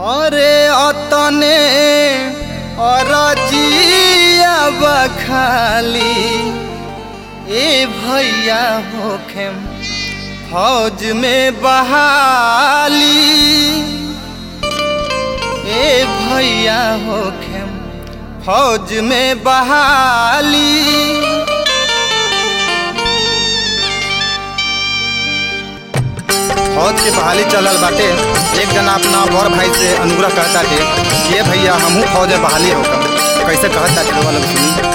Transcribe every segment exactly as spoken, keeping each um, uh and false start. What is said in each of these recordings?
अरे अतने अरजिया बखाली ए भैया होखेम फौज में बहाली ए भैया होखेम फौज में बहाली। फौज के बहाली चलल बाटे। एक जना अपना बड़ भाई से अनुग्रह कहता थे ये भैया हमहू फौज में बहाली होकर कैसे कहता थे वाला सुनी।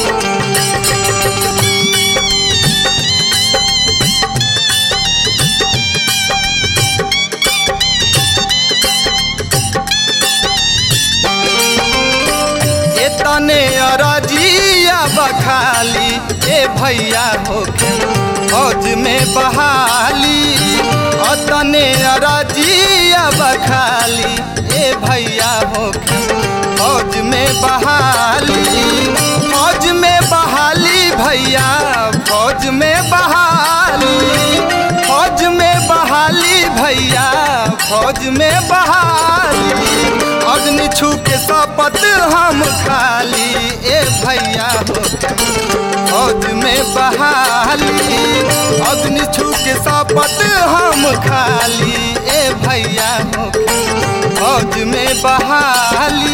तने अरजिया बखाली ए भैया होके फौज में बहाली। तने अरजिया बखाली ए भैया होके फौज में बहाली। फौज में बहाली भैया फौज में बहाली। फौज में बहाली भैया फौज में बहाली। अग्नि छू के शपथ हम खाली ए भैया होके फौज में बहाली। अग्नि छू के शपथ हम खाली ए भैया होके फौज में बहाली।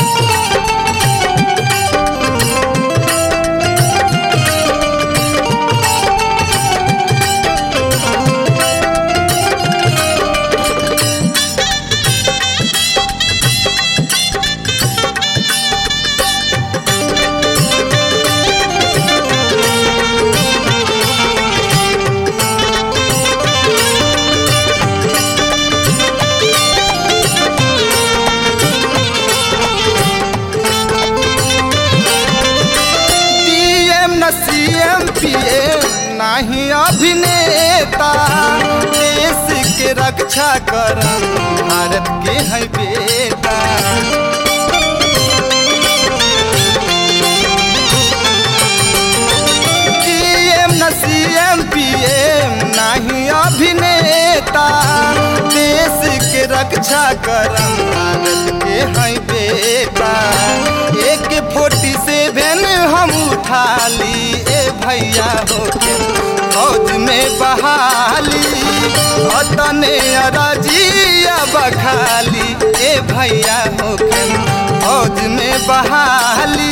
नहीं अभिनेता देश के रक्षा कर भारत के है बेटा। डीएम न सीएम पीएम नहीं अभिनेता देश के रक्षा कर भारत के है बेटा। एक फोर्टी सेवन हम उठाली ए भैया होके फौज में बहाली। तने अरजिया बखाली ए भैया होके फौज में बहाली।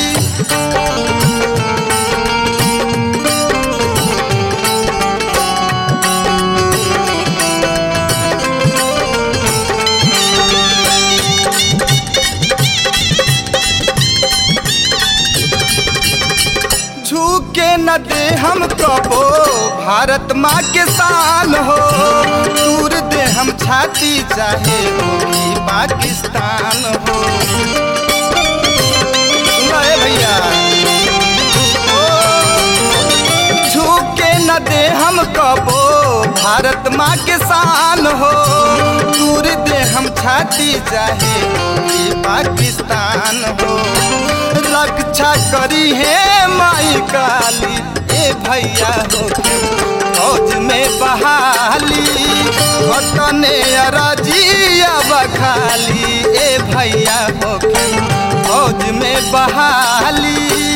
झुके न दे हम कबो भारत माँ के शान हो। दूर दे हम छाती चाहे होगी पाकिस्तान हो। भैया झुके न दे हम कबो भारत माँ के शान हो। दूर दे हम छाती चाहे होगी पाकिस्तान हो। रक्षा करी है माई काली ए भैया होके फौज में बहाली। तने अरजिया बखाली ए भैया होके फौज में बहाली।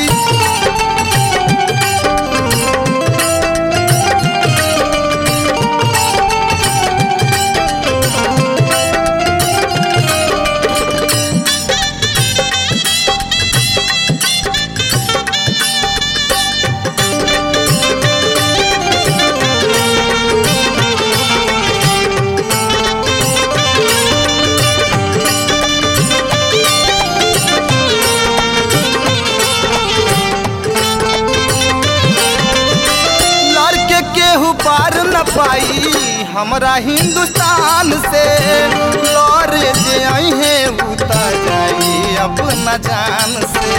पार न पाई हमरा हिंदुस्तान से लौरे जे आई है उतर जाई अपना जान से।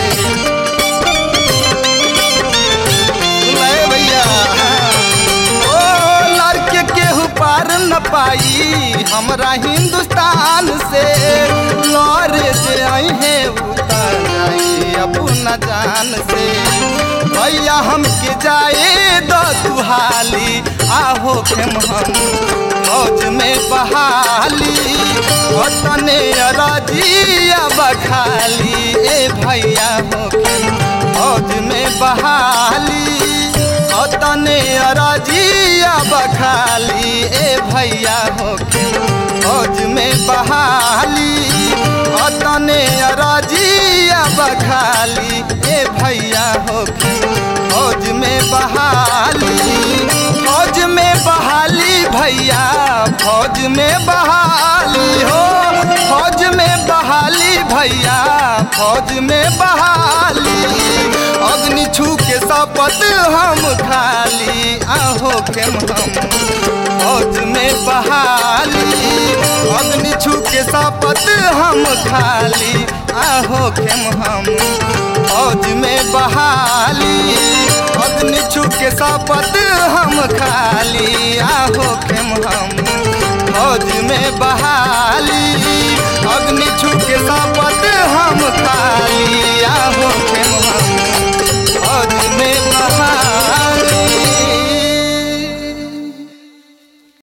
भैया ओ लड़के केहू पार न पाई हमरा हिंदुस्तान से लौरे जे आई है उतर जाई अपना जान से। भैया हमके जाए दो दुहाली आहो खेम हम फौज में बहाली। तने अरजिया बखाली ए भैया हो खेम फौज में बहाली। तने अरजिया बखाली ए भैया हो खेम फौज में बहाली। तने अरजिया बखाली ए भैया हो खेम फौज में बहाली। फौज में बहाली भैया फौज में बहाली हो। फौज में बहाली भैया फौज में बहाली। अग्नि छू के शपथ हम खाली आहो खेम हम फौज में बहाली। अग्नि छू के शपथ हम खाली आहो खेम हम फौज में बहाली। अग्नि छू के शपथ हम खाली आहो खेम हम फौज में बहाली।